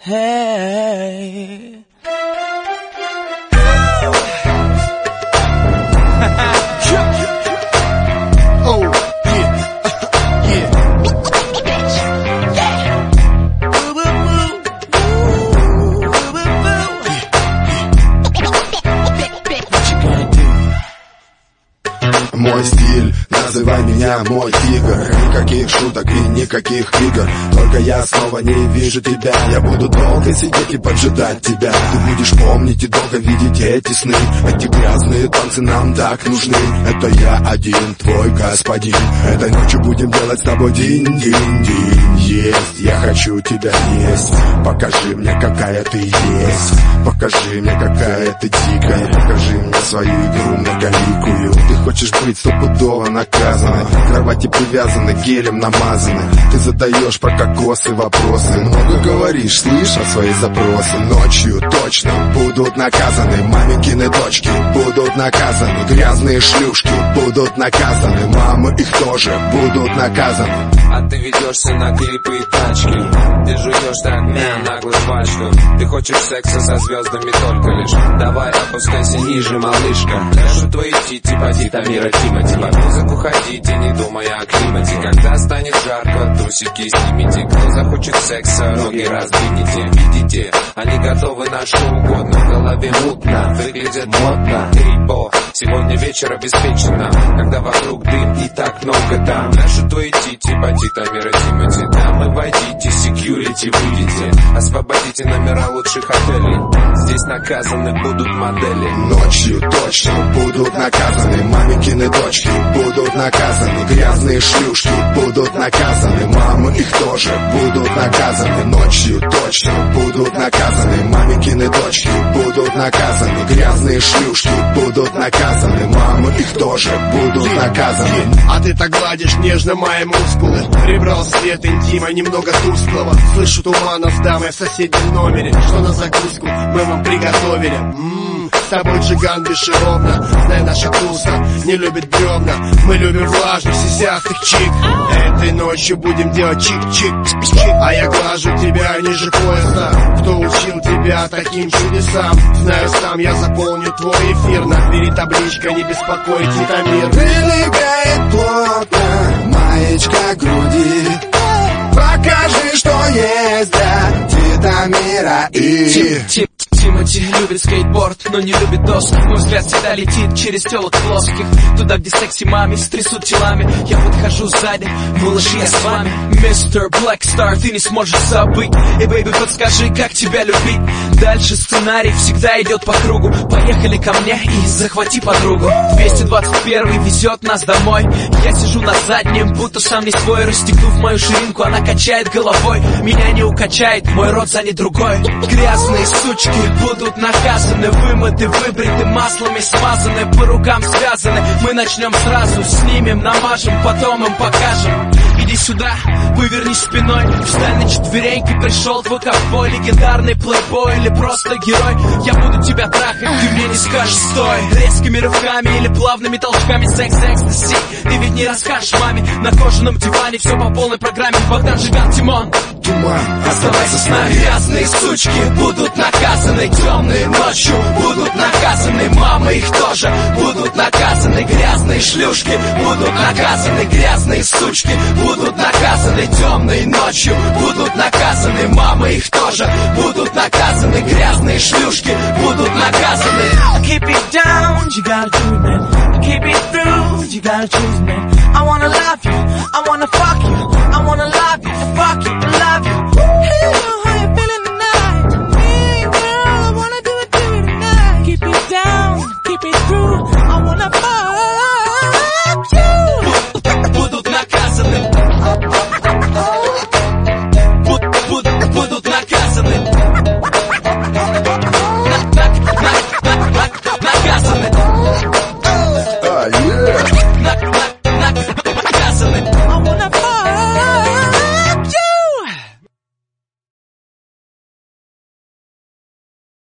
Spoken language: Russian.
Hey. Oh, yeah, yeah. Мой стиль, называй меня мой тигр. Никаких шуток и никаких игр. Только я снова не вижу тебя. Я буду долго сидеть и поджидать тебя. Ты будешь помнить и долго видеть эти сны. Эти грязные танцы нам так нужны. Это я один, твой господин. Этой ночью будем делать с тобой динь-динь-динь. Есть, я хочу тебя есть. Покажи мне, какая ты есть. Покажи мне, какая ты дикая. Покажи мне свою игру многоликую. Ты хочешь быть стопудово наказанной. К кровати привязаны, гелем намазаны. Ты задаешь про кокосы вопросы. Много говоришь, слышал свои запросы. Ночью точно будут наказаны. Маменькины дочки будут наказаны. Грязные шлюшки будут наказаны. Мамы их тоже будут наказаны. А ты ведешься на клипы и тачки. Ты жуешь так наглую жвачку. Ты хочешь секса со звездами только лишь. Давай опускайся ниже, малышка. Ляжут твои тити, поди, Тамира, Тимати. Под музыку ходите, не думая о климате. Когда станет жарко, трусики снимите. Кто захочет секса, ноги раздвинете. Видите, они готовы на что угодно. В голове мутно, выглядит модно. Грибо, сегодня вечер обеспечено. Когда вокруг дым и так много там. Ляжут твои тити, поди, Тамира, Тимати. Дамы, войдите, секьюрити выйдите. Освободите номера лучших отелей. Здесь наказаны будут модели. Ночью точно будут наказаны. Маменькины дочки будут наказаны. Грязные шлюшки будут наказаны. Мамы их тоже будут наказаны. Ночью точно будут наказаны. Маменькины дочки будут наказаны. Грязные шлюшки будут наказаны. Мамы их тоже будут наказаны. А ты так гладишь нежно мои мускулы. Прибрал свет интима немного тусклого. Слышу тумана с дамой в соседнем номере. Что на закуску мы вам приготовили. С тобой джиган бесшеровно. Знай, наша туса не любит бревна. Мы любим влажных, сисястых чик. Этой ночью будем делать чик-чик-чик. А я глажу тебя ниже пояса. Кто учил тебя таким чудесам? Знаю сам, я заполню твой эфир. Набери табличка, не беспокойте, Тамир. Прилегает плотно маечка груди. Покажи, что есть для Титамира и... Тимати любит скейтборд, но не любит доску. Мой взгляд всегда летит через телок плоских. Туда, где секси мами стрясут телами. Я подхожу сзади, малыш, я с вами. Мистер Black Star, ты не сможешь забыть. И, бэйби, подскажи, как тебя любить. Дальше сценарий всегда идет по кругу. Поехали ко мне и захвати подругу. 221 везет нас домой. Я сижу на заднем, будто сам не свой. Расстегнув мою ширинку, она качает головой. Меня не укачает, мой рот занят другой. Грязные сучки будут наказаны, вымыты, выбриты, маслами смазаны, по рукам связаны. Мы начнем сразу, снимем, намажем, потом им покажем. Иди сюда, вывернись спиной. Встань на четвереньки, пришел твой ковбой. Легендарный плейбой или просто герой. Я буду тебя трахать, ты мне не скажешь стой. Резкими рывками или плавными толчками. Секс, экстаси, ты ведь не расскажешь маме. На кожаном диване все по полной программе. Богдан, Жиган, Тимон. Туман, оставайся с нами. Грязные сучки будут наказаны. Темные ночью будут наказаны. Мамы их тоже будут наказаны. Грязные шлюшки будут наказаны. Грязные сучки будут наказаны. Темной ночью будут наказаны. Мамы их тоже будут наказаны. Грязные шлюшки будут наказаны. Keep it down, you gotta do it, man. Keep it through, you gotta choose, man. I wanna love you, I wanna fuck